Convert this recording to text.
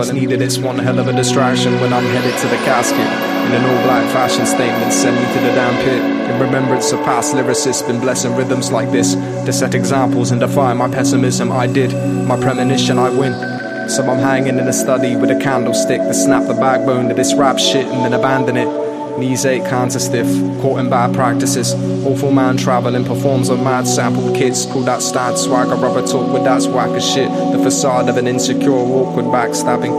Needed it's one hell of a distraction when I'm headed to the casket. In an all-black fashion statement, send me to the damn pit. In remembrance of past lyricists, been blessing rhythms like this to set examples and defy my pessimism. I did, my premonition, I win. So I'm hanging in a study with a candlestick to snap the backbone to this rap shit and then abandon it. Knees ache, hands are stiff, caught in bad practices. Awful man travelling, performs on mad sampled kits. Call that stad swagger, rubber talk with that's whack as shit. The facade of an insecure, awkward backstabbing